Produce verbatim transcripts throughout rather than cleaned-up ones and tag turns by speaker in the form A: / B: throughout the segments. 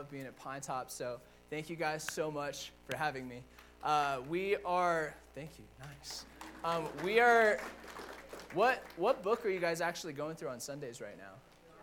A: love being at Pine Top. So thank you guys so much for having me. Uh, we are, thank you, nice. Um, we are, what what book are you guys actually going through on Sundays right now?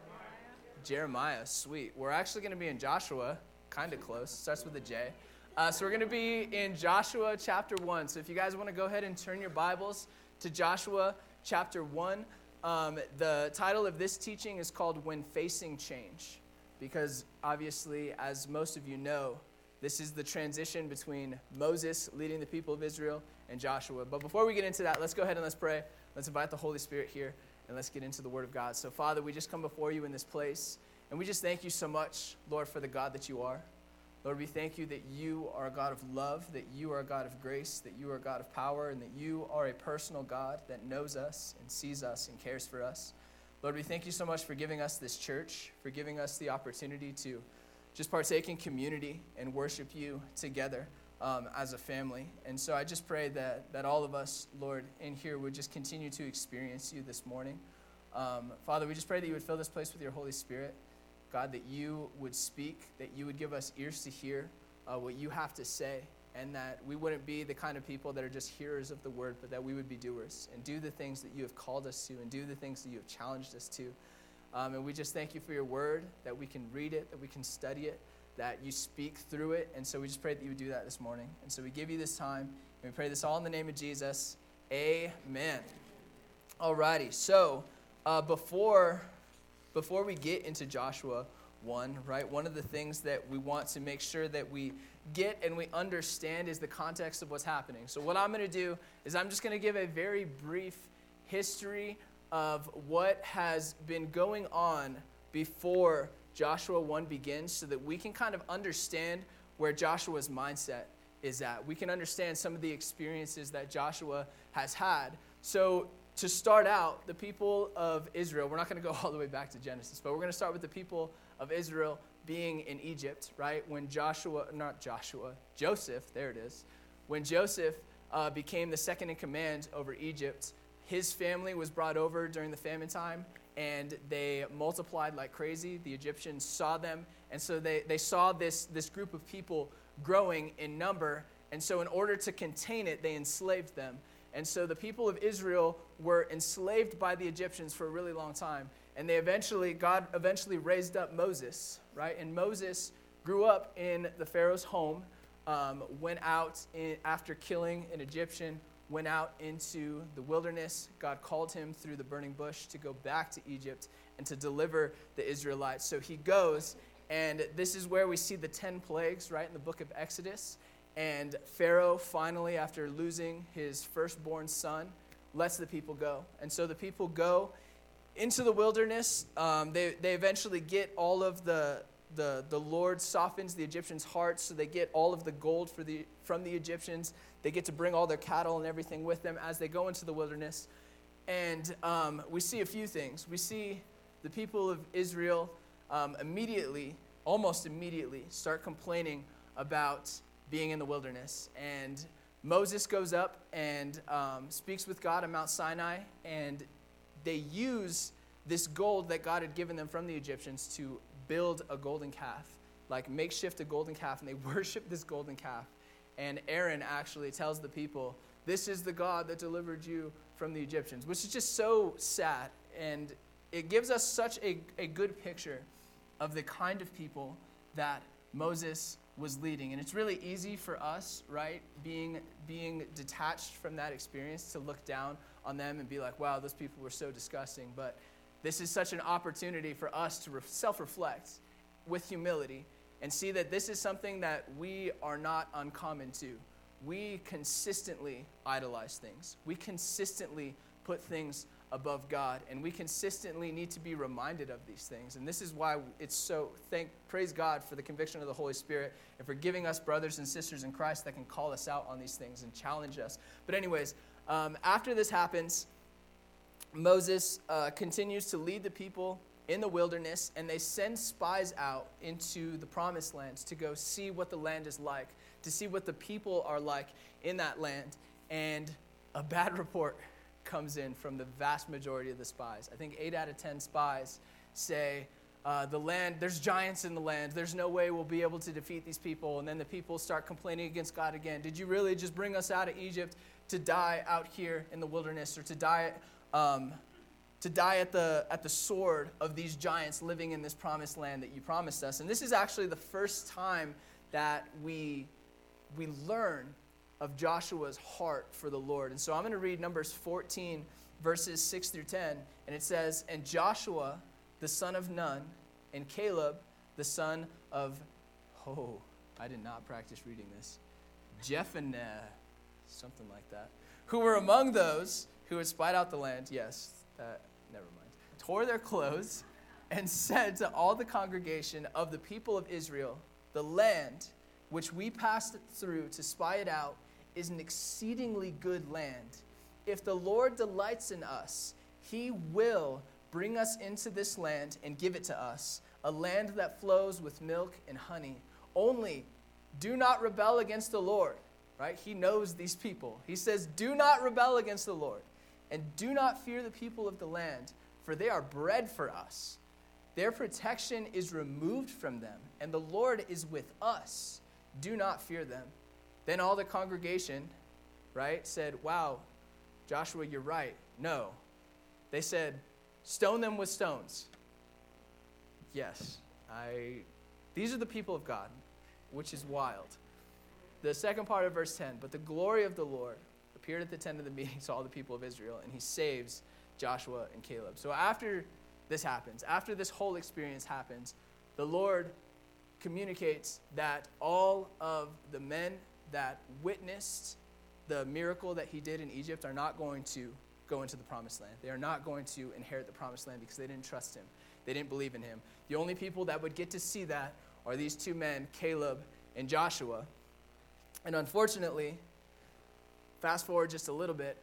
A: Jeremiah. Jeremiah, sweet. We're actually going to be in Joshua, kind of close, starts with a J. Uh, so we're going to be in Joshua chapter one. So if you guys want to go ahead and turn your Bibles to Joshua chapter one, um, the title of this teaching is called When Facing Change. Because obviously, as most of you know, this is the transition between Moses leading the people of Israel and Joshua. But before we get into that, let's go ahead and let's pray. Let's invite the Holy Spirit here, and let's get into the Word of God. So, Father, we just come before you in this place, and we just thank you so much, Lord, for the God that you are. Lord, we thank you that you are a God of love, that you are a God of grace, that you are a God of power, and that you are a personal God that knows us and sees us and cares for us. Lord, we thank you so much for giving us this church, for giving us the opportunity to just partake in community and worship you together um, as a family. And so I just pray that that all of us, Lord, in here would just continue to experience you this morning. Um, Father, we just pray that you would fill this place with your Holy Spirit. God, that you would speak, that you would give us ears to hear uh, what you have to say, and that we wouldn't be the kind of people that are just hearers of the word, but that we would be doers and do the things that you have called us to and do the things that you have challenged us to. Um, and we just thank you for your word, that we can read it, that we can study it, that you speak through it. And so we just pray that you would do that this morning. And so we give you this time, and we pray this all in the name of Jesus. Amen. Alrighty, so uh, before... Before we get into Joshua one, right, one of the things that we want to make sure that we get and we understand is the context of what's happening. So what I'm going to do is I'm just going to give a very brief history of what has been going on before Joshua one begins so that we can kind of understand where Joshua's mindset is at. We can understand some of the experiences that Joshua has had. So to start out, the people of Israel, we're not going to go all the way back to Genesis, but we're going to start with the people of Israel being in Egypt, right? When Joshua, not Joshua, Joseph, there it is. When Joseph uh, became the second in command over Egypt, his family was brought over during the famine time, and they multiplied like crazy. The Egyptians saw them, and so they, they saw this, this group of people growing in number, and so in order to contain it, they enslaved them. And so the people of Israel were enslaved by the Egyptians for a really long time. And they eventually, God eventually raised up Moses, right? And Moses grew up in the Pharaoh's home, um, went out in, after killing an Egyptian, went out into the wilderness. God called him through the burning bush to go back to Egypt and to deliver the Israelites. So he goes, and this is where we see the ten plagues, right, in the book of Exodus. And Pharaoh finally, after losing his firstborn son, lets the people go. And so the people go into the wilderness. Um, they, they eventually get all of the, the, the Lord softens the Egyptians' hearts, so they get all of the gold for the, from the Egyptians. They get to bring all their cattle and everything with them as they go into the wilderness. And um, we see a few things. We see the people of Israel um, immediately, almost immediately, start complaining about being in the wilderness. And Moses goes up and um, speaks with God on Mount Sinai, and they use this gold that God had given them from the Egyptians to build a golden calf, like makeshift a golden calf, and they worship this golden calf. And Aaron actually tells the people, this is the God that delivered you from the Egyptians, which is just so sad. And it gives us such a, a good picture of the kind of people that Moses was leading. And it's really easy for us, right, being being detached from that experience, to look down on them and be like, wow, those people were so disgusting. But this is such an opportunity for us to re- self-reflect with humility and see that this is something that we are not uncommon to. We consistently idolize things. We consistently put things above God, and we consistently need to be reminded of these things. And this is why it's so, thank, praise God for the conviction of the Holy Spirit and for giving us brothers and sisters in Christ that can call us out on these things and challenge us. But anyways, um, after this happens, Moses uh, continues to lead the people in the wilderness, and they send spies out into the promised lands to go see what the land is like, to see what the people are like in that land. And a bad report comes in from the vast majority of the spies. I think eight out of ten spies say, uh, the land, there's giants in the land. There's no way we'll be able to defeat these people. And then the people start complaining against God again. Did you really just bring us out of Egypt to die out here in the wilderness, or to die um, to die at the at the sword of these giants living in this promised land that you promised us? And this is actually the first time that we we learn of Joshua's heart for the Lord. And so I'm going to read Numbers fourteen, verses six through ten. And it says, "And Joshua, the son of Nun, and Caleb, the son of," oh, I did not practice reading this, Jephunneh, something like that, "who were among those who had spied out the land," yes, that, never mind, "tore their clothes and said to all the congregation of the people of Israel, the land which we passed through to spy it out is an exceedingly good land. If the Lord delights in us, he will bring us into this land and give it to us, a land that flows with milk and honey. Only do not rebel against the Lord." Right? He knows these people. He says, "Do not rebel against the Lord, and do not fear the people of the land, for they are bread for us. Their protection is removed from them, and the Lord is with us. Do not fear them." Then all the congregation, right, said, "Wow, Joshua, you're right." No. They said, "Stone them with stones." Yes, I. These are the people of God, which is wild. The second part of verse ten, "But the glory of the Lord appeared at the tent of the meeting to all the people of Israel, and he saves Joshua and Caleb." So after this happens, after this whole experience happens, the Lord communicates that all of the men that witnessed the miracle that he did in Egypt are not going to go into the promised land. They are not going to inherit the promised land because they didn't trust him. They didn't believe in him. The only people that would get to see that are these two men, Caleb and Joshua. And unfortunately, fast forward just a little bit,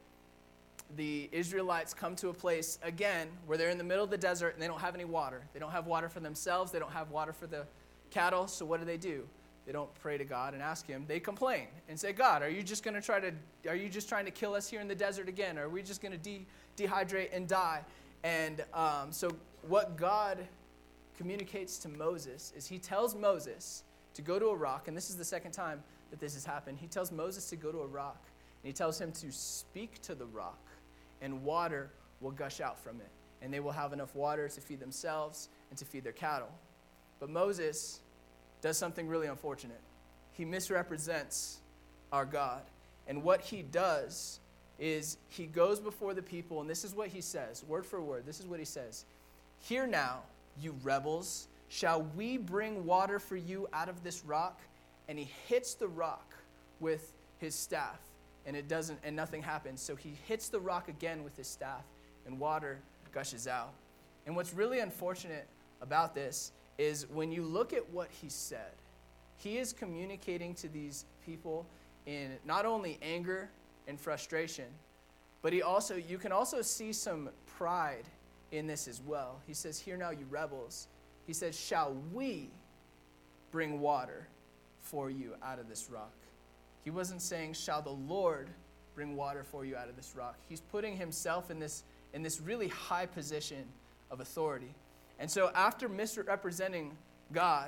A: the Israelites come to a place again where they're in the middle of the desert and they don't have any water. They don't have water for themselves. They don't have water for the cattle. So what do they do? They don't pray to God and ask him. They complain and say, "God, are you just going to try to, are you just trying to kill us here in the desert again? Or are we just going to de- dehydrate and die?" And um, so what God communicates to Moses is he tells Moses to go to a rock, and this is the second time that this has happened. He tells Moses to go to a rock, and he tells him to speak to the rock, and water will gush out from it, and they will have enough water to feed themselves and to feed their cattle. But Moses does something really unfortunate. He misrepresents our God, and what he does is he goes before the people, and this is what he says, word for word. This is what he says: "Hear now, you rebels, shall we bring water for you out of this rock?" And he hits the rock with his staff, and it doesn't, and nothing happens. So he hits the rock again with his staff, and water gushes out. And what's really unfortunate about this is when you look at what he said, he is communicating to these people in not only anger and frustration, but he also, you can also see some pride in this as well. He says, "Hear now, you rebels." He says, "Shall we bring water for you out of this rock?" He wasn't saying, "Shall the Lord bring water for you out of this rock?" He's putting himself in this in this really high position of authority. And so after misrepresenting God,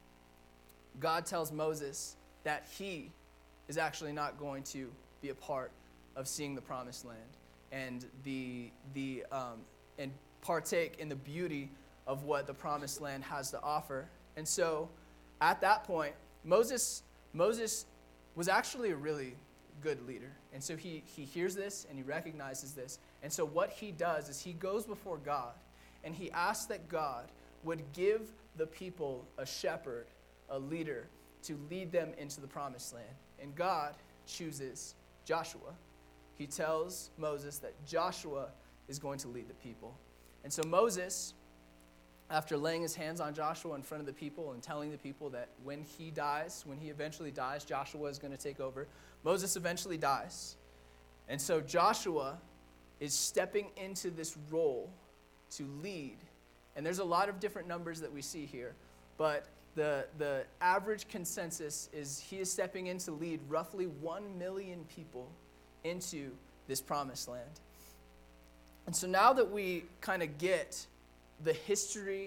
A: God tells Moses that he is actually not going to be a part of seeing the promised land and the the um, and partake in the beauty of what the promised land has to offer. And so at that point, Moses Moses was actually a really good leader. And so he he hears this and he recognizes this. And so what he does is he goes before God and he asks that God would give the people a shepherd, a leader, to lead them into the promised land. And God chooses Joshua. He tells Moses that Joshua is going to lead the people. And so Moses, after laying his hands on Joshua in front of the people and telling the people that when he dies, when he eventually dies, Joshua is going to take over, Moses eventually dies. And so Joshua is stepping into this role to lead. And there's a lot of different numbers that we see here, but the, the average consensus is he is stepping in to lead roughly one million people into this promised land. And so now that we kind of get the history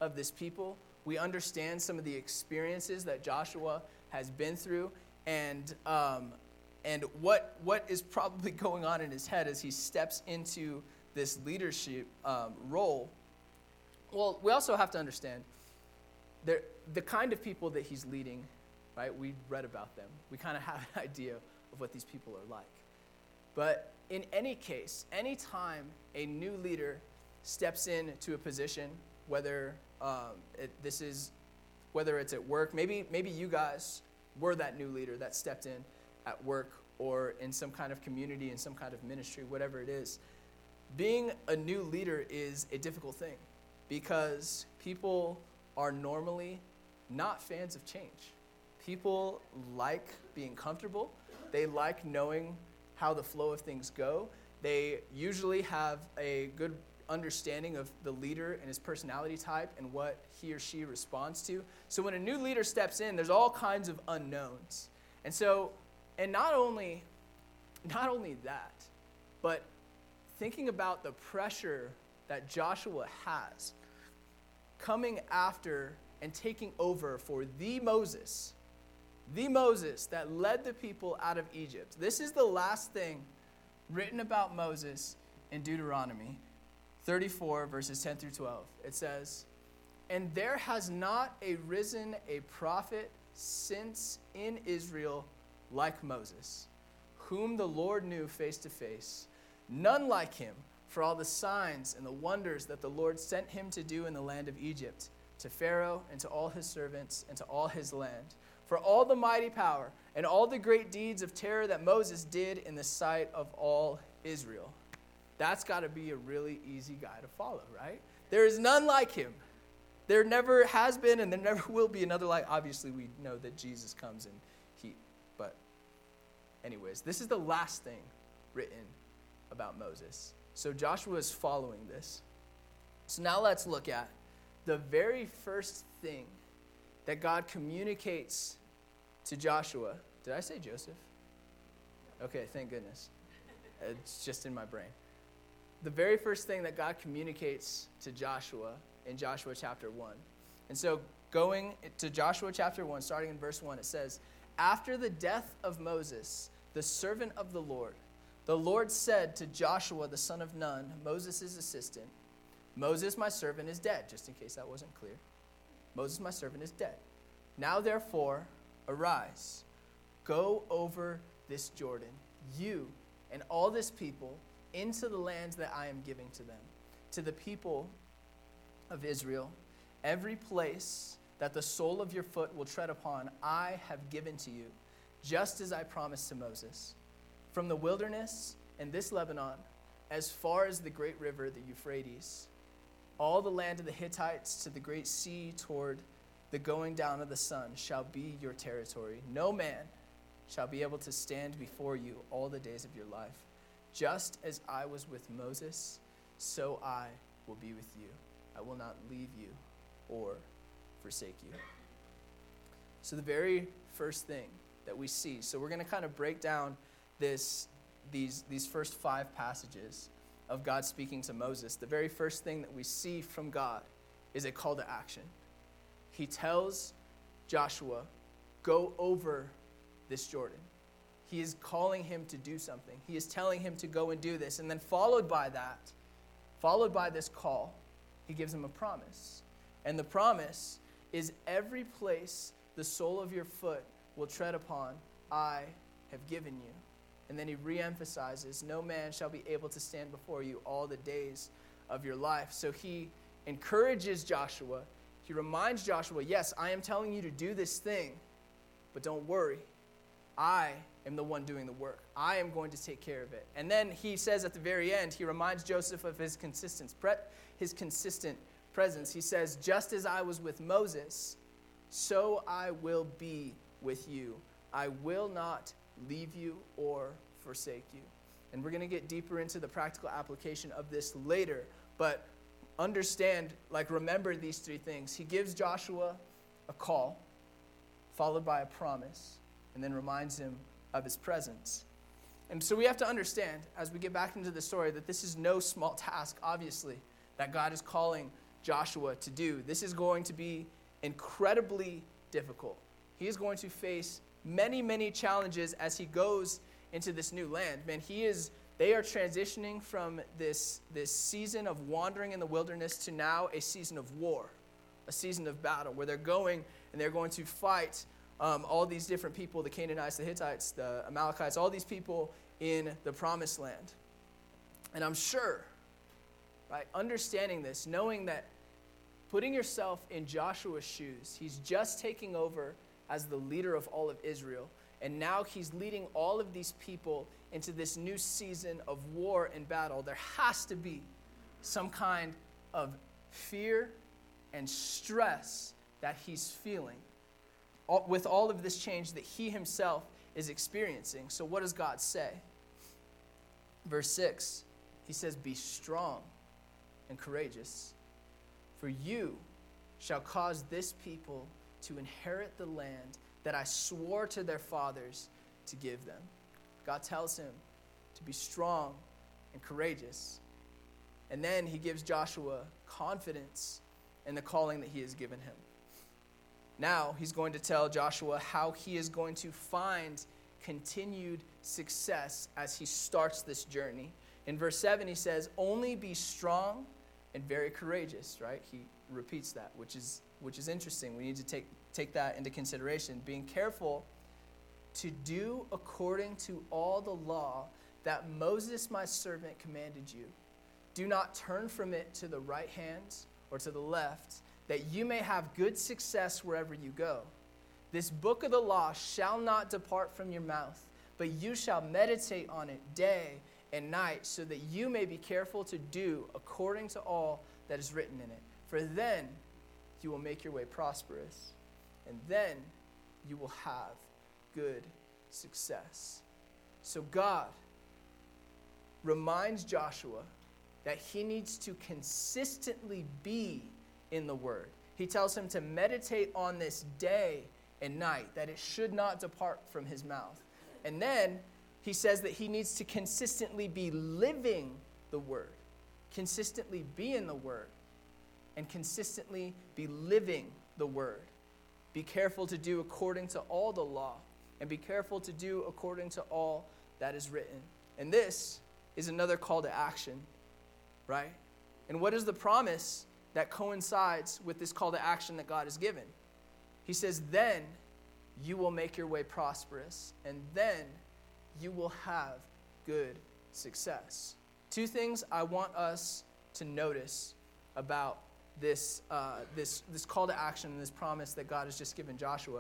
A: of this people. We understand some of the experiences that Joshua has been through, and um, and what what is probably going on in his head as he steps into this leadership um, role. Well, we also have to understand the the kind of people that he's leading, right? We read about them. We kind of have an idea of what these people are like. But in any case, anytime a new leader steps into a position, whether um, it, this is, whether it's at work, maybe maybe you guys were that new leader that stepped in at work or in some kind of community, in some kind of ministry, whatever it is. Being a new leader is a difficult thing because people are normally not fans of change. People like being comfortable. They like knowing how the flow of things go. They usually have a good understanding of the leader and his personality type and what he or she responds to. So when a new leader steps in, there's all kinds of unknowns. And so, and not only, not only that, but thinking about the pressure that Joshua has coming after and taking over for the Moses, the Moses that led the people out of Egypt. This is the last thing written about Moses in Deuteronomy thirty-four, verses ten through twelve. It says, "And there has not arisen a prophet since in Israel like Moses, whom the Lord knew face to face, none like him for all the signs and the wonders that the Lord sent him to do in the land of Egypt, to Pharaoh and to all his servants and to all his land, for all the mighty power and all the great deeds of terror that Moses did in the sight of all Israel." That's got to be a really easy guy to follow, right? There is none like him. There never has been and there never will be another like. Obviously, we know that Jesus comes and he, but anyways, this is the last thing written about Moses. So Joshua is following this. So now let's look at the very first thing that God communicates to Joshua. Did I say Joseph? Okay, thank goodness. It's just in my brain. The very first thing that God communicates to Joshua in Joshua chapter one. And so going to Joshua chapter one, starting in verse one, it says, "After the death of Moses, the servant of the Lord, the Lord said to Joshua, the son of Nun, Moses' assistant, 'Moses, my servant, is dead,'" just in case that wasn't clear. "Moses, my servant, is dead. Now, therefore, arise, go over this Jordan, you and all this people, into the lands that I am giving to them, to the people of Israel. Every place that the sole of your foot will tread upon, I have given to you, just as I promised to Moses. From the wilderness and this Lebanon, as far as the great river, the Euphrates, all the land of the Hittites to the great sea toward the going down of the sun shall be your territory. No man shall be able to stand before you all the days of your life. Just as I was with Moses, so I will be with you. I will not leave you or forsake you." So the very first thing that we see, so we're going to kind of break down this these these first five passages of God speaking to Moses. The very first thing that we see from God is a call to action. He tells Joshua, "Go over this Jordan." He is calling him to do something. He is telling him to go and do this. And then followed by that, followed by this call, he gives him a promise. And the promise is, every place the sole of your foot will tread upon, I have given you. And then he reemphasizes, no man shall be able to stand before you all the days of your life. So he encourages Joshua. He reminds Joshua, yes, I am telling you to do this thing, but don't worry. I am the one doing the work. I am going to take care of it. And then he says at the very end, he reminds Joseph of his consistent, his consistent presence. He says, just as I was with Moses, so I will be with you. I will not leave you or forsake you. And we're going to get deeper into the practical application of this later. But understand, like remember these three things. He gives Joshua a call, followed by a promise, and then reminds him of his presence. And so we have to understand, as we get back into the story, that this is no small task, obviously, that God is calling Joshua to do. This is going to be incredibly difficult. He is going to face many, many challenges as he goes into this new land. Man, he is, they are transitioning from this, this season of wandering in the wilderness to now a season of war, a season of battle, where they're going and they're going to fight um, all these different people, the Canaanites, the Hittites, the Amalekites, all these people in the promised land. And I'm sure, right, understanding this, knowing that, putting yourself in Joshua's shoes, he's just taking over as the leader of all of Israel, and now he's leading all of these people into this new season of war and battle. There has to be some kind of fear and stress that he's feeling with all of this change that he himself is experiencing. So what does God say? Verse six, he says, "Be strong and courageous, for you shall cause this people to inherit the land that I swore to their fathers to give them." God tells him to be strong and courageous. And then he gives Joshua confidence in the calling that he has given him. Now he's going to tell Joshua how he is going to find continued success as he starts this journey. In verse seven, he says, "Only be strong and very courageous," right? He repeats that, which is which is interesting. We need to take, take that into consideration. Being careful to do according to all the law that Moses my servant commanded you. Do not turn from it to the right hand or to the left, that you may have good success wherever you go. This book of the law shall not depart from your mouth, but you shall meditate on it day and night, so that you may be careful to do according to all that is written in it. For then you will make your way prosperous, and then you will have good success. So God reminds Joshua that he needs to consistently be in the Word. He tells him to meditate on this day and night, that it should not depart from his mouth. And then he says that he needs to consistently be living the Word, consistently be in the Word, and consistently be living the Word. Be careful to do according to all the law, and be careful to do according to all that is written. And this is another call to action, right? And what is the promise that coincides with this call to action that God has given? He says, "Then you will make your way prosperous, and then you will have good success." Two things I want us to notice about this, uh, this, this call to action and this promise that God has just given Joshua.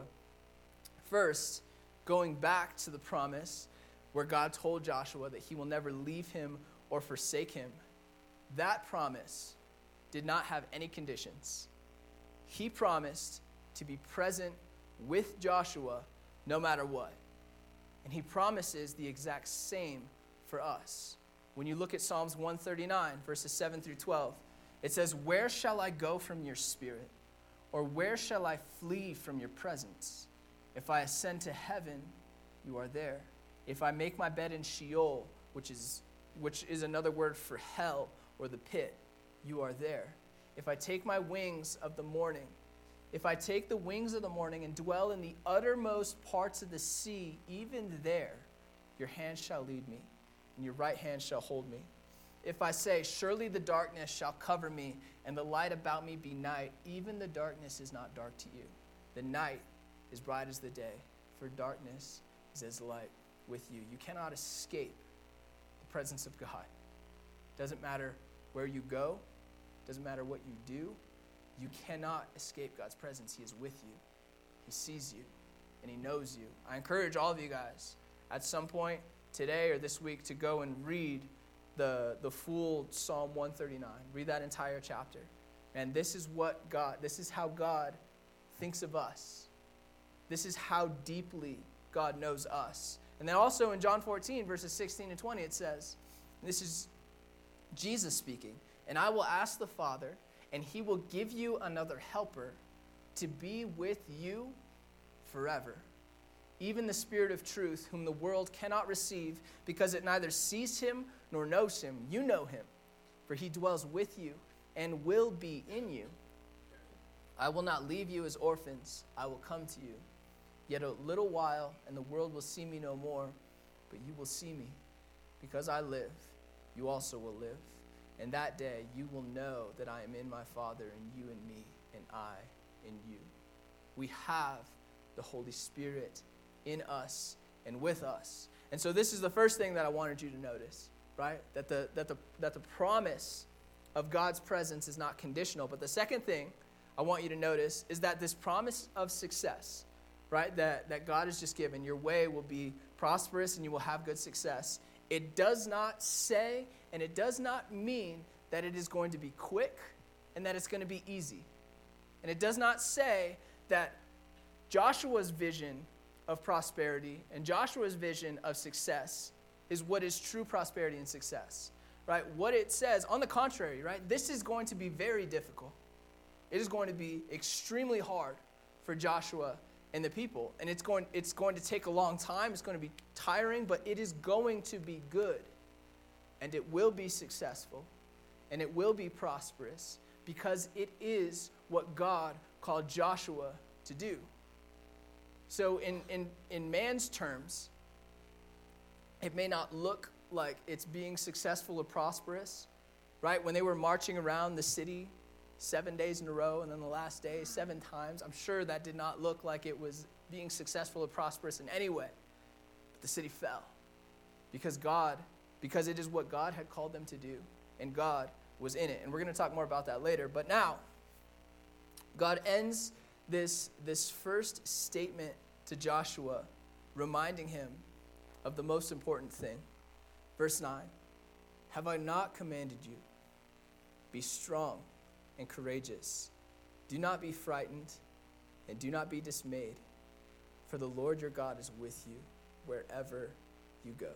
A: First, going back to the promise where God told Joshua that he will never leave him or forsake him, that promise did not have any conditions. He promised to be present with Joshua no matter what. And he promises the exact same for us. When you look at Psalms one thirty-nine, verses seven through twelve, it says, "Where shall I go from your spirit? Or where shall I flee from your presence? If I ascend to heaven, you are there. If I make my bed in Sheol," which is, which is another word for hell or the pit, "you are there. If I take my wings of the morning, if I take the wings of the morning and dwell in the uttermost parts of the sea, even there your hand shall lead me, and your right hand shall hold me. If I say, surely the darkness shall cover me, and the light about me be night, even the darkness is not dark to you. The night is bright as the day, for darkness is as light with you." You cannot escape the presence of God. Doesn't matter where you go, doesn't matter what you do, you cannot escape God's presence. He is with you. He sees you, and he knows you. I encourage all of you guys at some point today or this week to go and read the, the full Psalm one thirty-nine. Read that entire chapter. And this is what God, this is how God thinks of us. This is how deeply God knows us. And then also in John fourteen, verses sixteen and twenty, it says, this is Jesus speaking, "And I will ask the Father, and he will give you another helper to be with you forever. Even the Spirit of truth, whom the world cannot receive, because it neither sees him nor knows him. You know him, for he dwells with you and will be in you. I will not leave you as orphans. I will come to you. Yet a little while, and the world will see me no more, but you will see me. Because I live, you also will live. And that day you will know that I am in my Father, and you in me, and I in you. We have the Holy Spirit in us and with us. And so this is the first thing that I wanted you to notice, right? That the that the that the promise of God's presence is not conditional. But the second thing I want you to notice is that this promise of success, right, that, that God has just given, your way will be prosperous and you will have good success. It does not say, and it does not mean that it is going to be quick and that it's going to be easy. And it does not say that Joshua's vision of prosperity and Joshua's vision of success is what is true prosperity and success, right? What it says, on the contrary, right, this is going to be very difficult. It is going to be extremely hard for Joshua and the people. And it's going, it's going to take a long time. It's going to be tiring, but it is going to be good. And it will be successful. And it will be prosperous because it is what God called Joshua to do. So in, in, in man's terms, it may not look like it's being successful or prosperous, right? When they were marching around the city seven days in a row, and then the last day seven times, I'm sure that did not look like it was being successful or prosperous in any way. But the city fell because God, because it is what God had called them to do, and God was in it. And we're going to talk more about that later. But now, God ends this, this first statement to Joshua, reminding him of the most important thing. Verse nine, have I not commanded you? Be strong and courageous. Do not be frightened and do not be dismayed, for the Lord your God is with you wherever you go.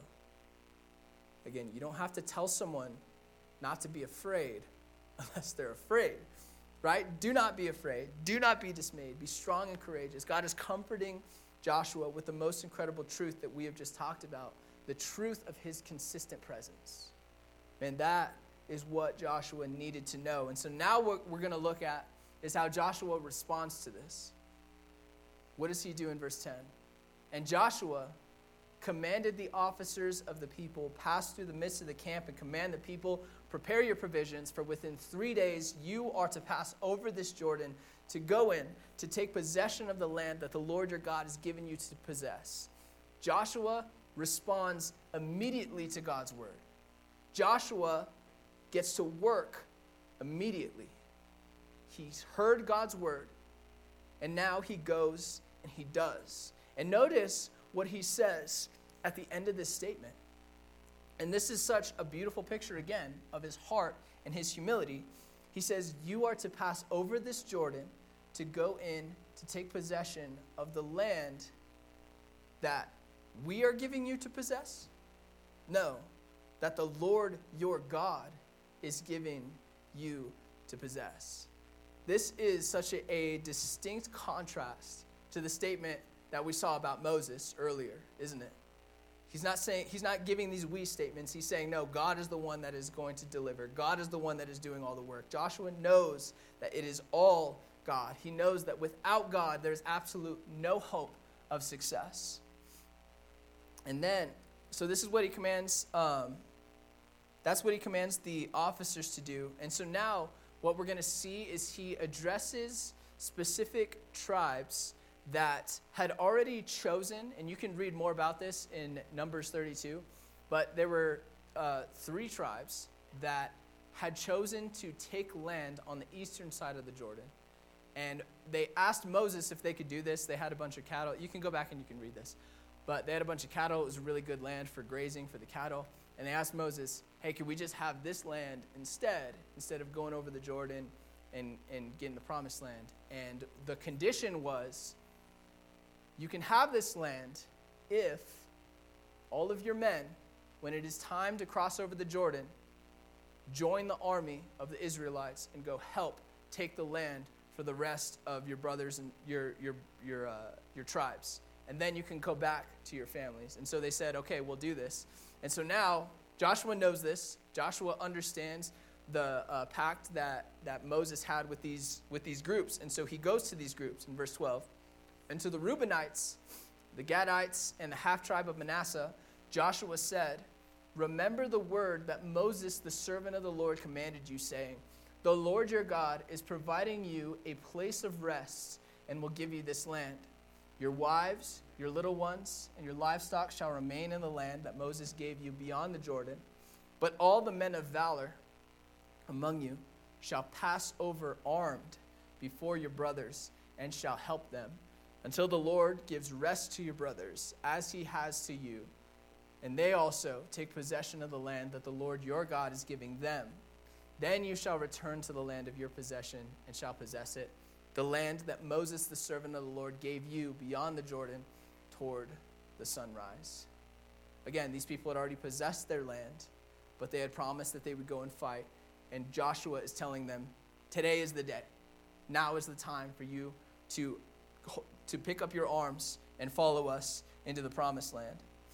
A: Again, you don't have to tell someone not to be afraid unless they're afraid, right? Do not be afraid. Do not be dismayed. Be strong and courageous. God is comforting Joshua with the most incredible truth that we have just talked about, the truth of his consistent presence. Man, that is what Joshua needed to know. And so now what we're going to look at is how Joshua responds to this. What does he do in verse ten? And Joshua commanded the officers of the people, pass through the midst of the camp and command the people, prepare your provisions, for within three days you are to pass over this Jordan to go in, to take possession of the land that the Lord your God has given you to possess. Joshua responds immediately to God's word. Joshua gets to work immediately. He's heard God's word, and now he goes and he does. And notice what he says at the end of this statement. And this is such a beautiful picture, again, of his heart and his humility. He says, you are to pass over this Jordan to go in to take possession of the land that we are giving you to possess? No, that the Lord your God is giving you to possess. This is such a, a distinct contrast to the statement that we saw about Moses earlier, isn't it? He's not saying, he's not giving these we statements. He's saying, no, God is the one that is going to deliver. God is the one that is doing all the work. Joshua knows that it is all God. He knows that without God, there's absolute no hope of success. And then, so this is what he commands, um, that's what he commands the officers to do. And so now what we're going to see is he addresses specific tribes that had already chosen, and you can read more about this in Numbers thirty-two, but there were uh, three tribes that had chosen to take land on the eastern side of the Jordan. And they asked Moses if they could do this. They had a bunch of cattle. You can go back and you can read this. But they had a bunch of cattle. It was a really good land for grazing for the cattle. And they asked Moses, hey, could we just have this land instead, instead of going over the Jordan and, and getting the promised land? And the condition was, you can have this land if all of your men, when it is time to cross over the Jordan, join the army of the Israelites and go help take the land for the rest of your brothers and your your your uh, your tribes. And then you can go back to your families. And so they said, okay, we'll do this. And so now Joshua knows this. Joshua understands the uh, pact that, that Moses had with these, with these groups. And so he goes to these groups in verse twelve. And to the Reubenites, the Gadites, and the half-tribe of Manasseh, Joshua said, remember the word that Moses, the servant of the Lord, commanded you, saying, the Lord your God is providing you a place of rest and will give you this land. Your wives, your little ones, and your livestock shall remain in the land that Moses gave you beyond the Jordan. But all the men of valor among you shall pass over armed before your brothers and shall help them until the Lord gives rest to your brothers as he has to you. And they also take possession of the land that the Lord your God is giving them. Then you shall return to the land of your possession and shall possess it, the land that Moses, the servant of the Lord, gave you beyond the Jordan toward the sunrise. Again, these people had already possessed their land, but they had promised that they would go and fight. And Joshua is telling them, today is the day. Now is the time for you to, to pick up your arms and follow us into the promised land.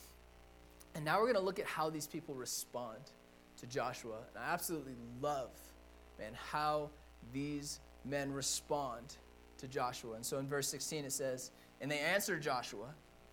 A: And now we're going to look at how these people respond to Joshua. And I absolutely love, man, how these men respond to Joshua. And so in verse sixteen it says, and they answered Joshua,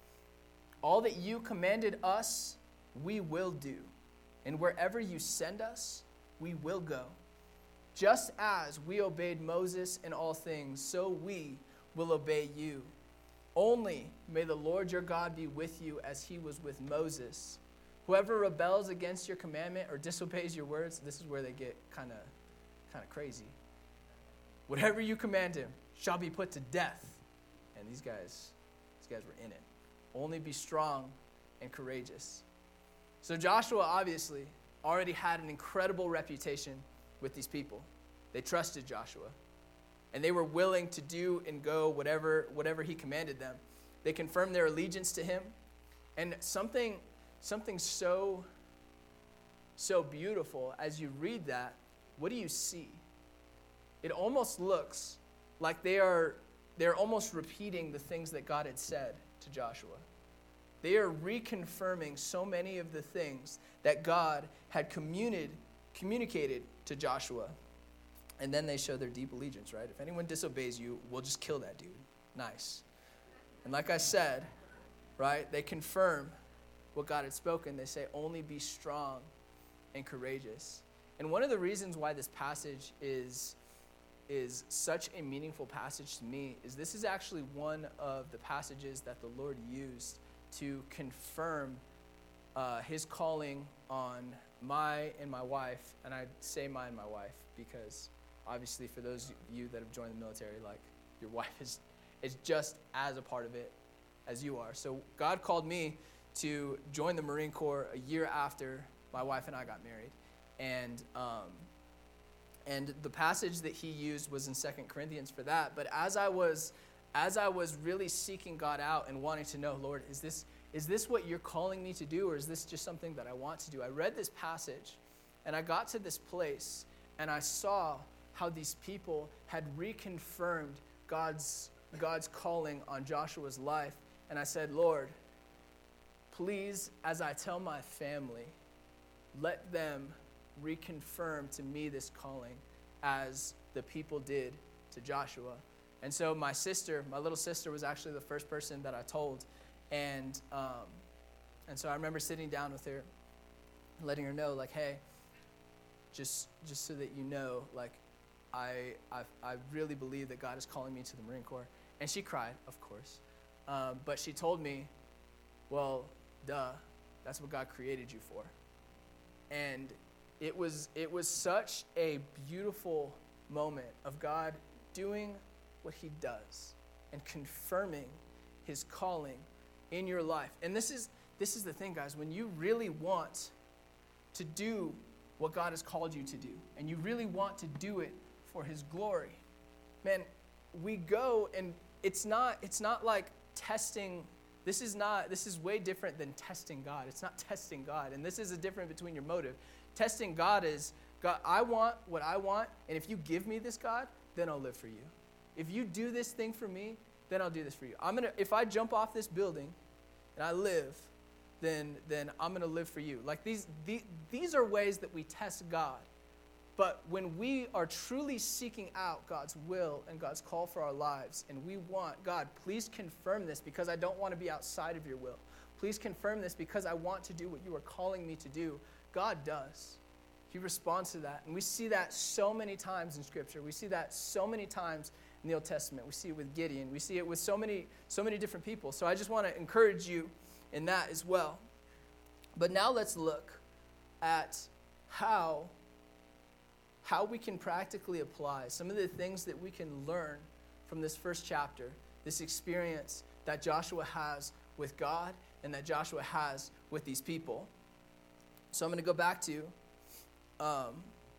A: all that you commanded us, we will do. And wherever you send us, we will go. Just as we obeyed Moses in all things, so we will obey you. Only may the Lord your God be with you as he was with Moses. Whoever rebels against your commandment or disobeys your words, this is where they get kind of kind of crazy. Whatever you command him shall be put to death. And these guys, these guys were in it. Only be strong and courageous. So Joshua obviously already had an incredible reputation with these people. They trusted Joshua. And they were willing to do and go whatever, whatever he commanded them. They confirmed their allegiance to him. And something, something so, so beautiful, as you read that, what do you see? It almost looks like they are, they're almost repeating the things that God had said to Joshua. They are reconfirming so many of the things that God had communicated, communicated to Joshua. And then they show their deep allegiance, right? If anyone disobeys you, we'll just kill that dude. Nice. And like I said, right, they confirm what God had spoken. They say, only be strong and courageous. And one of the reasons why this passage is, is such a meaningful passage to me is this is actually one of the passages that the Lord used to confirm uh, his calling on my and my wife. And I say my and my wife because obviously for those of you that have joined the military, like your wife is, is just as a part of it as you are. So God called me to join the Marine Corps a year after my wife and I got married. And um, and the passage that he used was in Second Corinthians for that. But as I was as I was really seeking God out and wanting to know, Lord, is this is this what you're calling me to do, or is this just something that I want to do? I read this passage, and I got to this place, and I saw how these people had reconfirmed God's God's calling on Joshua's life. And I said, Lord, please, as I tell my family, let them reconfirm to me this calling as the people did to Joshua. And so my sister, my little sister, was actually the first person that I told. And um, and so I remember sitting down with her, letting her know, like, hey, just just so that you know, like, I I I really believe that God is calling me to the Marine Corps. And she cried, of course. Um, but she told me, well, duh, that's what God created you for. And it was it was such a beautiful moment of God doing what he does and confirming his calling in your life. And this is this is the thing, guys, when you really want to do what God has called you to do, and you really want to do it for his glory, man, we go, and it's not it's not like testing. This is not this is way different than testing God. It's not testing God. And this is the difference between your motive. Testing God is, God, I want what I want, and if you give me this, God, then I'll live for you. If you do this thing for me, then I'll do this for you. I'm gonna if I jump off this building and I live, then then I'm gonna live for you. Like these, the, these are ways that we test God. But when we are truly seeking out God's will and God's call for our lives, and we want, God, please confirm this because I don't want to be outside of your will. Please confirm this because I want to do what you are calling me to do. God does. He responds to that. And we see that so many times in Scripture. We see that so many times in the Old Testament. We see it with Gideon. We see it with so many, so many different people. So I just want to encourage you in that as well. But now let's look at how, how we can practically apply some of the things that we can learn from this first chapter, this experience that Joshua has with God and that Joshua has with these people. So I'm going to go back to, um,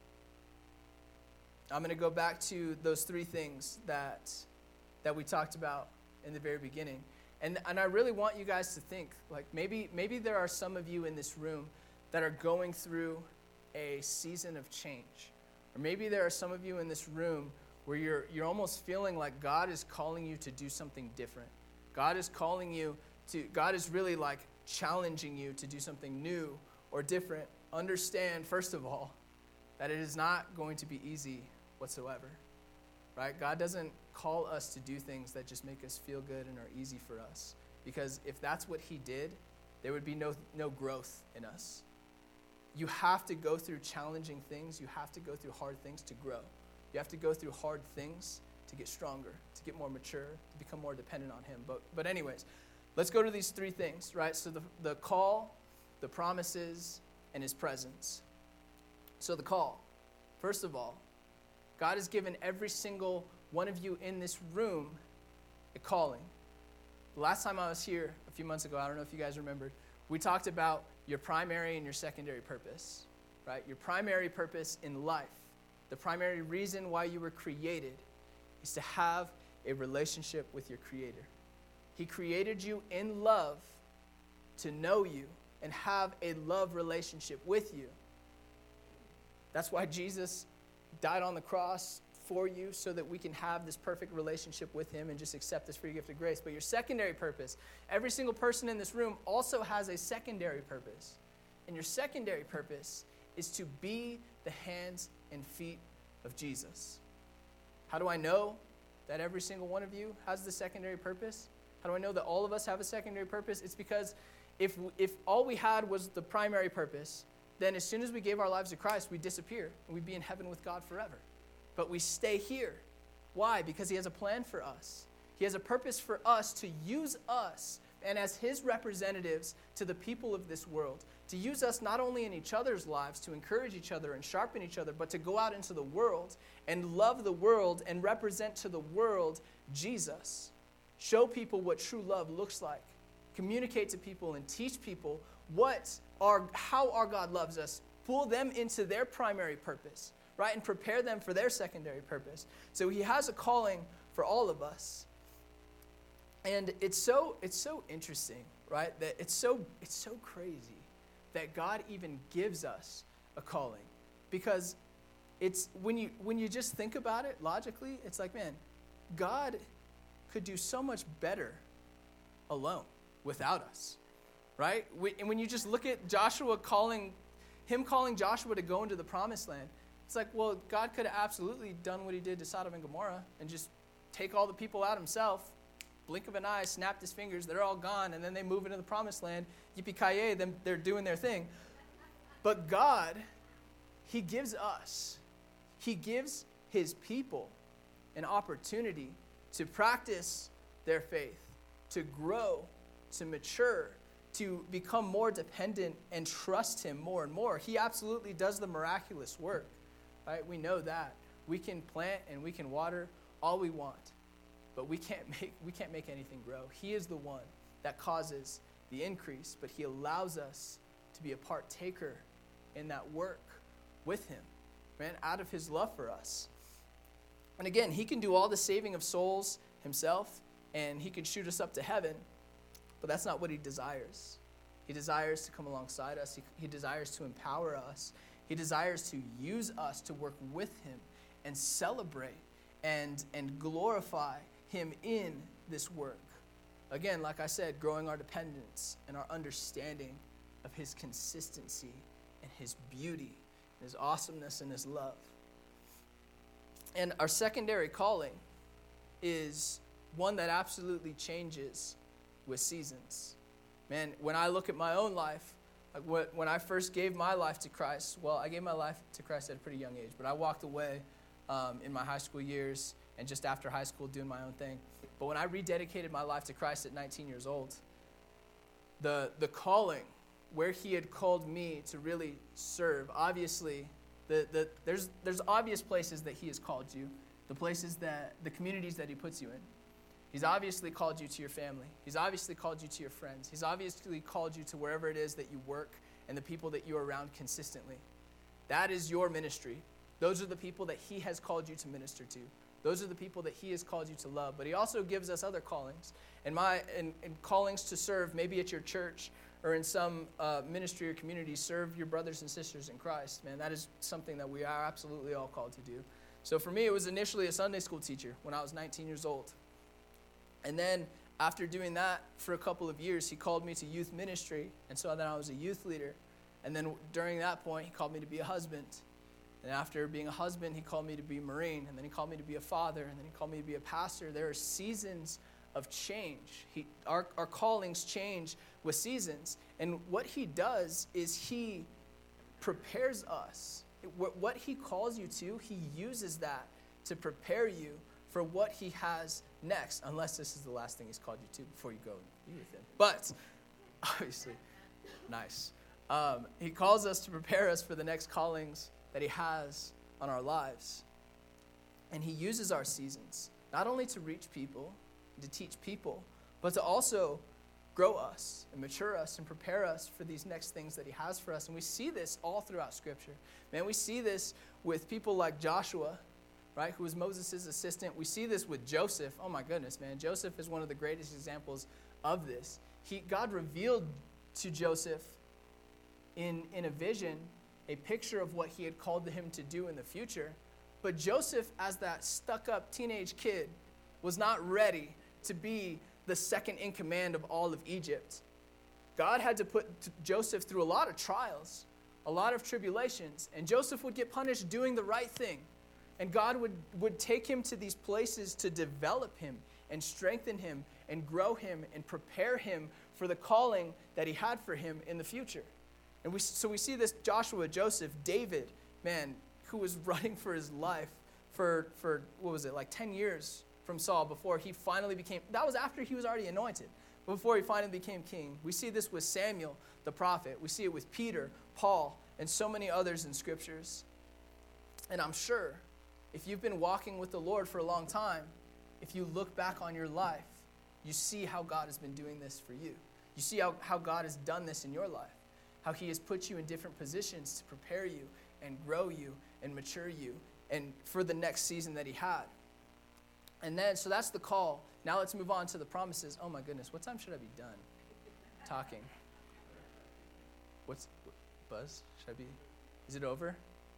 A: I'm going to go back to those three things that that we talked about in the very beginning. And and I really want you guys to think, like maybe maybe there are some of you in this room that are going through a season of change. Or maybe there are some of you in this room where you're you're almost feeling like God is calling you to do something different. God is calling you to, God is really like challenging you to do something new or different. Understand, first of all, that it is not going to be easy whatsoever, right? God doesn't call us to do things that just make us feel good and are easy for us. Because if that's what he did, there would be no, no growth in us. You have to go through challenging things. You have to go through hard things to grow. You have to go through hard things to get stronger, to get more mature, to become more dependent on him. But but anyways, let's go to these three things, right? So the, the call, the promises, and his presence. So the call, first of all, God has given every single one of you in this room a calling. The last time I was here a few months ago, I don't know if you guys remembered, we talked about your primary and your secondary purpose, right? Your primary purpose in life, the primary reason why you were created is to have a relationship with your Creator. He created you in love to know you and have a love relationship with you. That's why Jesus died on the cross for you, so that we can have this perfect relationship with him and just accept this free gift of grace. But your secondary purpose, every single person in this room also has a secondary purpose. And your secondary purpose is to be the hands and feet of Jesus. How do I know that every single one of you has the secondary purpose? How do I know that all of us have a secondary purpose? It's because if if all we had was the primary purpose, then as soon as we gave our lives to Christ, we'd disappear and we'd be in heaven with God forever. But we stay here. Why? Because he has a plan for us. He has a purpose for us to use us and as his representatives to the people of this world, to use us not only in each other's lives to encourage each other and sharpen each other, but to go out into the world and love the world and represent to the world Jesus. Show people what true love looks like. Communicate to people and teach people what our, how our God loves us. Pull them into their primary purpose, right? And prepare them for their secondary purpose. So he has a calling for all of us. And it's so it's so interesting, right? That it's so it's so crazy that God even gives us a calling. Because it's when you when you just think about it logically, it's like, man, God could do so much better alone without us, right? And when you just look at Joshua calling, him calling Joshua to go into the promised land, it's like, well, God could have absolutely done what he did to Sodom and Gomorrah and just take all the people out himself, blink of an eye, snapped his fingers, they're all gone, and then they move into the promised land, yippee-ki-yay, then they're doing their thing. But God, he gives us, he gives his people an opportunity to practice their faith, to grow, to mature, to become more dependent and trust him more and more. He absolutely does the miraculous work, right? We know that. We can plant and we can water all we want, but we can't make we can't make anything grow. He is the one that causes the increase, but he allows us to be a partaker in that work with him, man, out of his love for us. And again, he can do all the saving of souls himself, and he can shoot us up to heaven, but that's not what he desires. He desires to come alongside us. He, he desires to empower us. He desires to use us to work with him and celebrate and, and glorify him in this work. Again, like I said, growing our dependence and our understanding of his consistency and his beauty, his awesomeness and his love. And our secondary calling is one that absolutely changes with seasons. Man, when I look at my own life, like what, when I first gave my life to Christ, well, I gave my life to Christ at a pretty young age, but I walked away um, in my high school years and just after high school doing my own thing. But when I rededicated my life to Christ at nineteen years old, the the calling, where he had called me to really serve, obviously, the, the there's there's obvious places that he has called you, the places that, the communities that he puts you in. He's obviously called you to your family. He's obviously called you to your friends. He's obviously called you to wherever it is that you work and the people that you're around consistently. That is your ministry. Those are the people that he has called you to minister to. Those are the people that he has called you to love. But he also gives us other callings. And my and, and callings to serve, maybe at your church or in some uh, ministry or community, serve your brothers and sisters in Christ. Man, that is something that we are absolutely all called to do. So for me, it was initially a Sunday school teacher when I was nineteen years old. And then after doing that for a couple of years, he called me to youth ministry. And so then I was a youth leader. And then during that point, he called me to be a husband. And after being a husband, he called me to be a Marine. And then he called me to be a father. And then he called me to be a pastor. There are seasons of change. He, our, our callings change with seasons. And what he does is he prepares us. What, what he calls you to, he uses that to prepare you for what he has next, unless this is the last thing he's called you to before you go and be with him. But, obviously, nice. Um, he calls us to prepare us for the next callings that he has on our lives. And he uses our seasons, not only to reach people, to teach people, but to also grow us and mature us and prepare us for these next things that he has for us. And we see this all throughout Scripture. Man, we see this with people like Joshua, right, who was Moses' assistant. We see this with Joseph. Oh my goodness, man. Joseph is one of the greatest examples of this. He, God revealed to Joseph in, in a vision a picture of what he had called him to do in the future. But Joseph, as that stuck-up teenage kid, was not ready to be the second in command of all of Egypt. God had to put Joseph through a lot of trials, a lot of tribulations, and Joseph would get punished doing the right thing. And God would, would take him to these places to develop him and strengthen him and grow him and prepare him for the calling that he had for him in the future. And we, so we see this Joshua, Joseph, David, man, who was running for his life for, for what was it, like ten years from Saul before he finally became, that was after he was already anointed, before he finally became king. We see this with Samuel, the prophet. We see it with Peter, Paul, and so many others in scriptures. And I'm sure if you've been walking with the Lord for a long time, if you look back on your life, you see how God has been doing this for you. You see how, how God has done this in your life, how he has put you in different positions to prepare you and grow you and mature you and for the next season that he had. And then, so that's the call. Now let's move on to the promises. Oh my goodness, what time should I be done talking? What's, Buzz, should I be, is it over?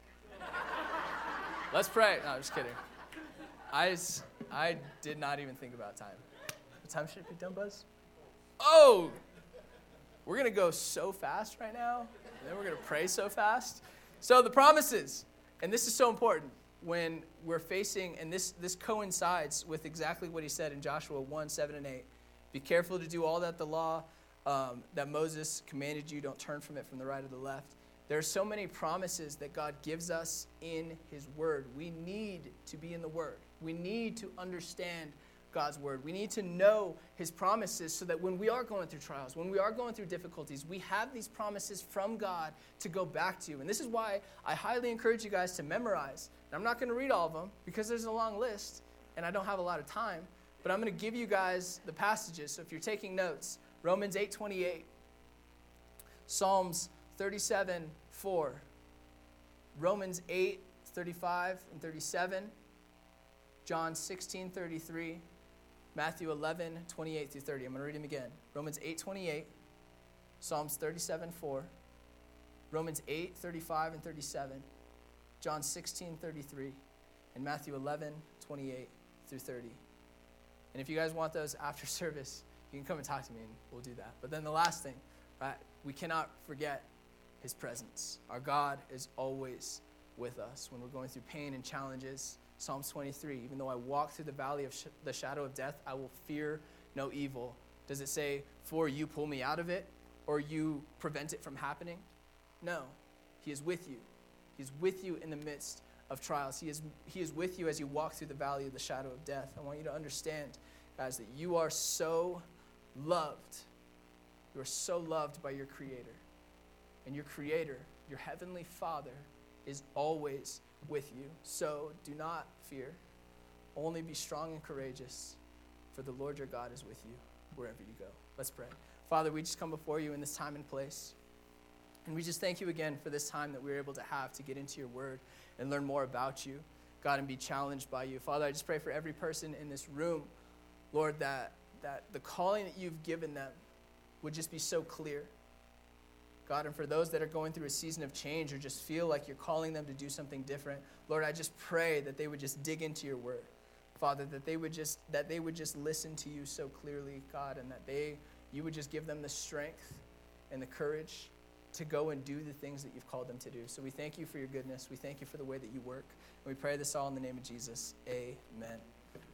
A: Let's pray. No, I'm just kidding. I, I did not even think about time. What time should it be done, Buzz? Oh! We're going to go so fast right now, and then we're going to pray so fast. So the promises, and this is so important when we're facing, and this, this coincides with exactly what he said in Joshua one, seven, and eight. Be careful to do all that the law um, that Moses commanded you. Don't turn from it from the right or the left. There are so many promises that God gives us in his word. We need to be in the word. We need to understand God's word. We need to know his promises so that when we are going through trials, when we are going through difficulties, we have these promises from God to go back to. And this is why I highly encourage you guys to memorize. And I'm not going to read all of them because there's a long list and I don't have a lot of time. But I'm going to give you guys the passages. So if you're taking notes, Romans eight twenty-eight, Psalms thirty-seven four, Romans eight thirty-five and thirty-seven, John sixteen thirty-three, Matthew eleven twenty-eight through thirty. I'm going to read them again. Romans eight twenty-eight, Psalms thirty-seven four, Romans eight thirty-five and thirty-seven, John sixteen thirty-three, and Matthew eleven twenty-eight through thirty. And if you guys want those after service, you can come and talk to me and we'll do that. But then the last thing, right? We cannot forget his presence. Our God is always with us when we're going through pain and challenges. Psalms twenty-three, even though I walk through the valley of sh- the shadow of death, I will fear no evil. Does it say, for you pull me out of it, or you prevent it from happening? No, he is with you. He's with you in the midst of trials. He is, he is with you as you walk through the valley of the shadow of death. I want you to understand, guys, that you are so loved. You are so loved by your Creator. And your Creator, your Heavenly Father, is always with you. So do not fear. Only be strong and courageous, for the Lord your God is with you wherever you go. Let's pray. Father, we just come before you in this time and place. And we just thank you again for this time that we were able to have to get into your word and learn more about you, God, and be challenged by you. Father, I just pray for every person in this room, Lord, that, that the calling that you've given them would just be so clear. God, and for those that are going through a season of change or just feel like you're calling them to do something different, Lord, I just pray that they would just dig into your word. Father, that they would just that they would just listen to you so clearly, God, and that they you would just give them the strength and the courage to go and do the things that you've called them to do. So we thank you for your goodness. We thank you for the way that you work. And we pray this all in the name of Jesus. Amen.